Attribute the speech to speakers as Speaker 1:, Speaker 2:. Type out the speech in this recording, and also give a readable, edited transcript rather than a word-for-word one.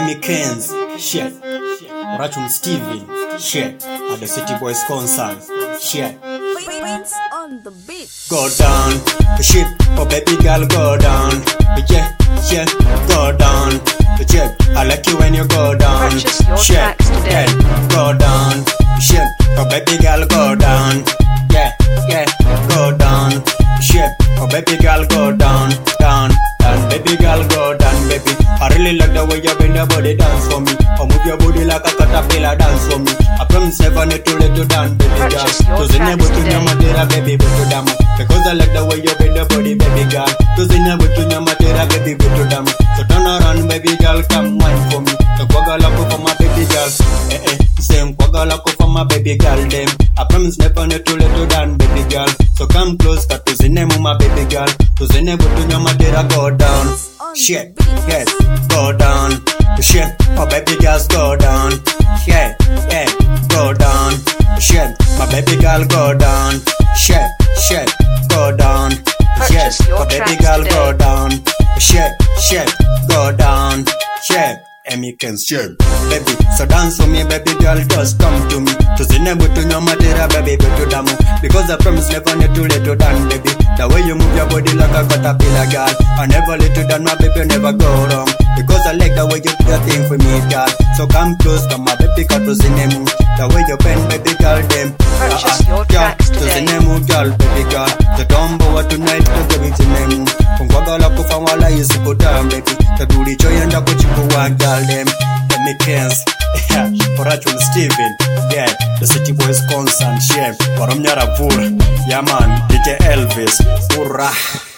Speaker 1: Emmy Kenz, shit. Rachel Steven, shit. At the City Boys concert, shit.
Speaker 2: Prince on the beat.
Speaker 1: Go down, shit. Oh baby girl, go down. Yeah, yeah, go down. Yeah, I like you when you go down.
Speaker 2: Purchase your
Speaker 1: Shit,
Speaker 2: tracks today.
Speaker 1: yeah, go down. Shit. Oh baby girl, go down. Yeah, yeah, go down. Shit. Oh baby girl, go down, down, down. Baby girl, go down, baby. I really like the way you bend your body, dance for me. Or move your body like a caterpillar, dance for me. I promise never need to let you down, baby girl.
Speaker 2: Purchase your
Speaker 1: To the
Speaker 2: tracks
Speaker 1: neighbor to
Speaker 2: today.
Speaker 1: your matera, baby, go to dama. Because I like the way you bend your body, baby girl. To the neighbor to your matera, baby, go to dama. So turn around, baby girl, come wine for me. So kwagala ko for my baby girl. Same kwagala ko for my baby girl, them. I promise never need to let you down, baby girl. So come close, cut to the name of my baby girl. To the neighbor to your matera, go down. Shit, yes, go down. Shit, oh baby girls, go down. Yeah, yeah, go down. Shit, my baby girl, go down. Shit, shit, go down. Shit,
Speaker 2: Purchase your
Speaker 1: my baby
Speaker 2: tracks
Speaker 1: girl,
Speaker 2: today.
Speaker 1: go down. Shit, shit, go down. Shit. Emmy Kenz, shit, baby. So dance for me, baby girl, just come to me. To the neighbor to your matera, baby, go to damo. Because I promise never need to let you down, baby. The way you move your body like a caterpillar, girl. I never let you down, my baby, never go wrong. Because I like the way you do your thing for me, girl. So come close, come my baby, cut to the name. The way you bend, baby girl, them.
Speaker 2: Purchase your tracks
Speaker 1: To the
Speaker 2: today.
Speaker 1: name, girl, baby girl. The tombo what tonight, to give it the name. Kungwagala kufa wala yisikuta, baby. Kaduri choyenda kuchikuwa, girl, them. Emmy Kenz, yeah, for Rachel Steven, yeah, the City Boys concert, yeah, for Omnyara Vura, yeah man, DJ Elvis, hurrah.